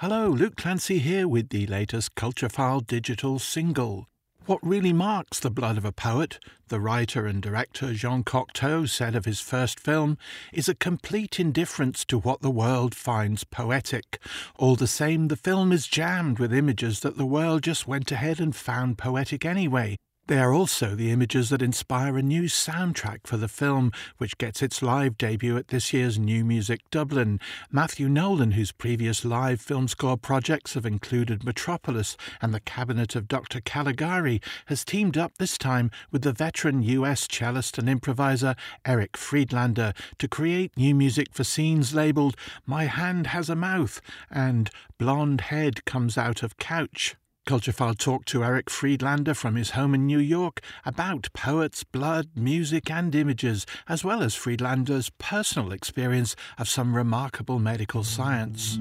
Hello, Luke Clancy here with the latest Culturefile digital single. What really marks The Blood of a Poet, the writer and director Jean Cocteau said of his first film, is a complete indifference to what the world finds poetic. All the same, the film is jammed with images that the world just went ahead and found poetic anyway. They are also the images that inspire a new soundtrack for the film, which gets its live debut at this year's New Music Dublin. Matthew Nolan, whose previous live film score projects have included Metropolis and The Cabinet of Dr. Caligari, has teamed up this time with the veteran US cellist and improviser Eric Friedlander to create new music for scenes labelled My Hand Has a Mouth and Blonde Head Comes Out of Couch. Culturefile talked to Eric Friedlander from his home in New York about poets, blood, music and images, as well as Friedlander's personal experience of some remarkable medical science.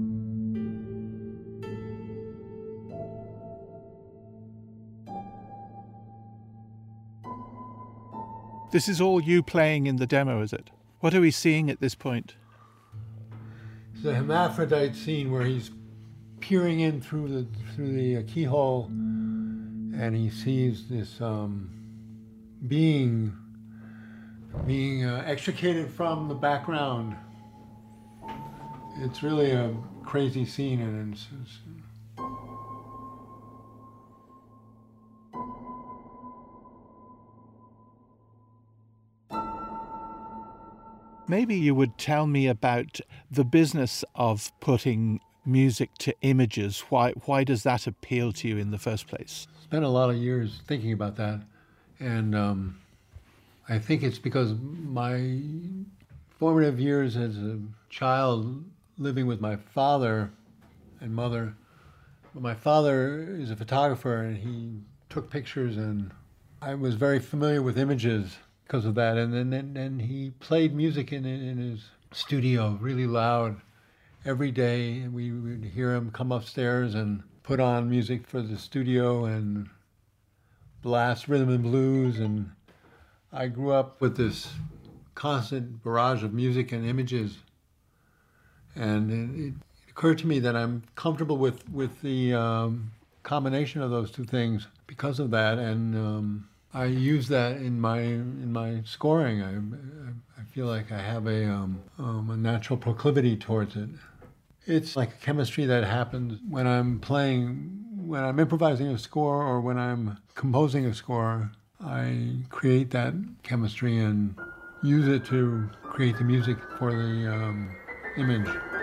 This is all you playing in the demo, is it? What are we seeing at this point? It's a hermaphrodite scene where he's peering in through the keyhole, and he sees this being extricated from the background. It's really a crazy scene, and it's Maybe you would tell me about the business of putting music to images. Why does that appeal to you in the first place? Spent a lot of years thinking about that, and I think it's because my formative years as a child living with my father and mother. My father is a photographer, and he took pictures, and I was very familiar with images because of that. And then he played music in his studio really loud. Every day we would hear him come upstairs and put on music for the studio and blast rhythm and blues. And I grew up with this constant barrage of music and images. And it occurred to me that I'm comfortable with the combination of those two things because of that. And I use that in my scoring. I feel like I have a natural proclivity towards it. It's like a chemistry that happens when I'm improvising a score or when I'm composing a score. I create that chemistry and use it to create the music for the image.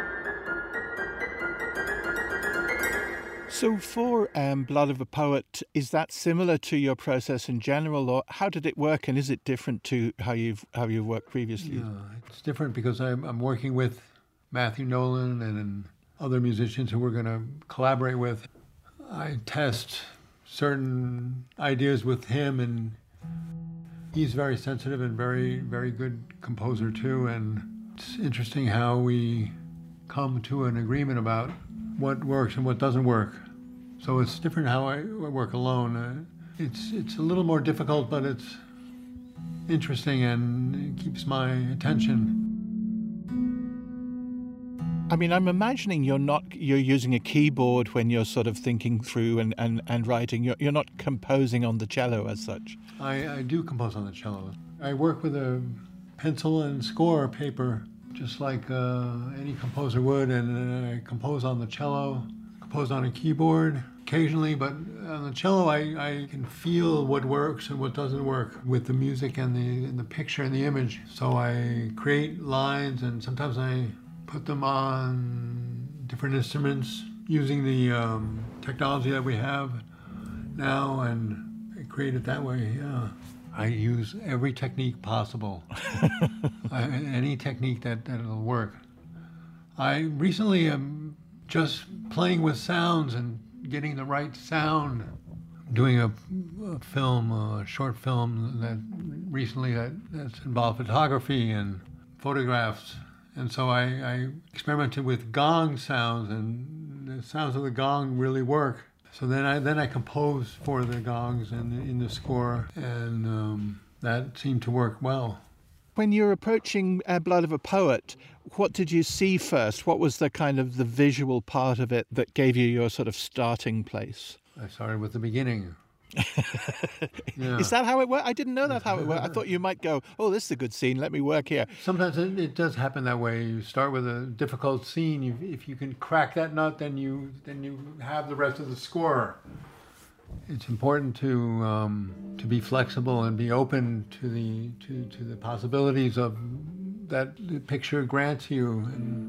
So for Blood of a Poet, is that similar to your process in general, or how did it work, and is it different to how you've worked previously? Yeah, it's different because I'm working with Matthew Nolan and other musicians who we're going to collaborate with. I test certain ideas with him, and he's very sensitive and very, very good composer too. And it's interesting how we come to an agreement about what works and what doesn't work. So it's different how I work alone. It's a little more difficult, but it's interesting and it keeps my attention. I mean, I'm imagining you're using a keyboard when you're sort of thinking through and writing. You're not composing on the cello as such. I do compose on the cello. I work with a pencil and score paper, just like any composer would, and I compose on the cello, compose on a keyboard occasionally, but on the cello I can feel what works and what doesn't work with the music and the picture and the image. So I create lines, and sometimes I put them on different instruments using the technology that we have now, and I create it that way. Yeah, I use every technique possible. Any technique that'll work. I recently am just playing with sounds and getting the right sound. Doing a short film that recently that's involved photography and photographs. And so I experimented with gong sounds, and the sounds of the gong really work. So then I composed for the gongs in the score, and that seemed to work well. When you're approaching Blood of a Poet, what did you see first? What was the kind of the visual part of it that gave you your sort of starting place? I started with the beginning. Yeah. Is that how it worked? I didn't know that how it worked. I thought you might go, oh, this is a good scene, let me work here. Sometimes it does happen that way. You start with a difficult scene. If you can crack that nut, then you have the rest of the score. It's important to be flexible and be open to the possibilities of that the picture grants you. And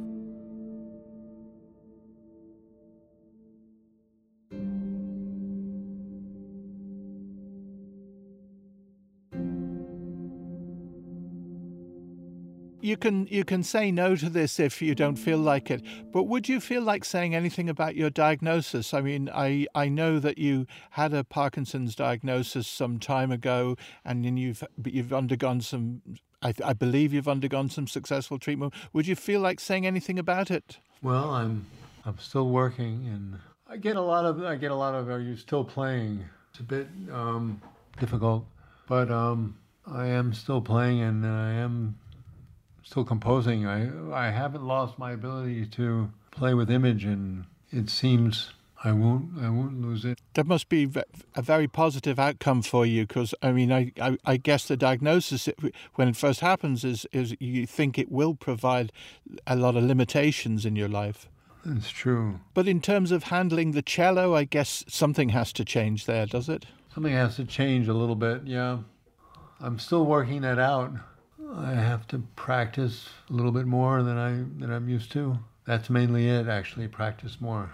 you can say no to this if you don't feel like it, but would you feel like saying anything about your diagnosis? I mean, I know that you had a Parkinson's diagnosis some time ago, and then you've undergone some, I believe you've undergone some successful treatment. Would you feel like saying anything about it? Well, I'm still working, and I get a lot of are you still playing? It's a bit difficult, but I am still playing, and I am still composing. I haven't lost my ability to play with image, and it seems I won't lose it. That must be a very positive outcome for you, because I mean, I guess the diagnosis when it first happens is you think it will provide a lot of limitations in your life. It's true. But in terms of handling the cello, I guess something has to change there, does it? Something has to change a little bit. Yeah, I'm still working that out. I have to practice a little bit more than I'm used to. That's mainly it, actually, practice more.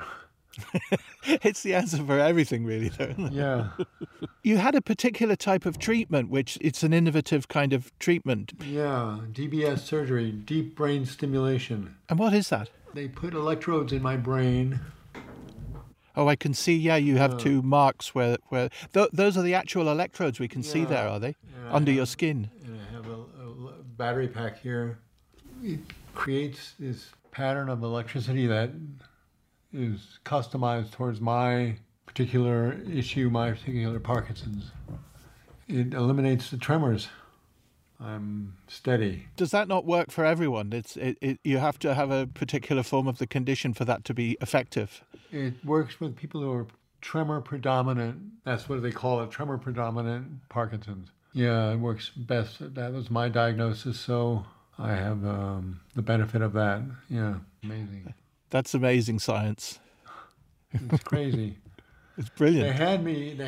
It's the answer for everything, really, though, isn't it? Yeah. You had a particular type of treatment, which it's an innovative kind of treatment. Yeah, DBS surgery, deep brain stimulation. And what is that? They put electrodes in my brain. Oh, I can see, yeah, you have two marks where those are the actual electrodes we can see there, are they? Under your skin. And I have a battery pack here. It creates this pattern of electricity that is customized towards my particular issue, my particular Parkinson's. It eliminates the tremors. I'm steady. Does that not work for everyone? You have to have a particular form of the condition for that to be effective. It works with people who are tremor predominant. That's what they call it, tremor predominant Parkinson's. Yeah, it works best. That was my diagnosis, so I have the benefit of that. Yeah, amazing. That's amazing science. It's crazy. It's brilliant. They had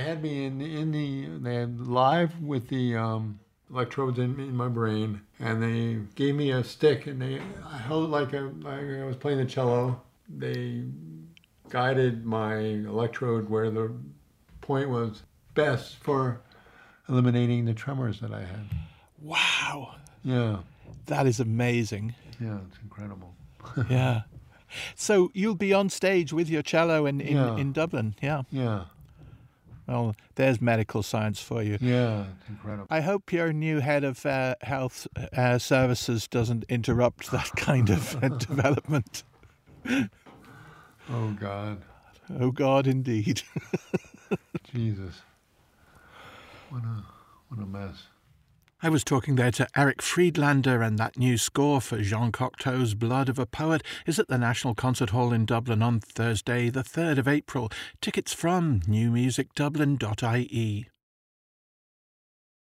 me they had live with the electrodes in my brain, and they gave me a stick, and I held it like I was playing the cello. They guided my electrode where the point was best for eliminating the tremors that I had. Wow. Yeah. That is amazing. Yeah, it's incredible. Yeah. So you'll be on stage with your cello in Dublin, yeah. Yeah. Well, there's medical science for you. Yeah, it's incredible. I hope your new head of health services doesn't interrupt that kind of development. Oh, God. Oh, God, indeed. Jesus. What a mess. I was talking there to Eric Friedlander, and that new score for Jean Cocteau's Blood of a Poet is at the National Concert Hall in Dublin on Thursday, the 3rd of April. Tickets from newmusicdublin.ie.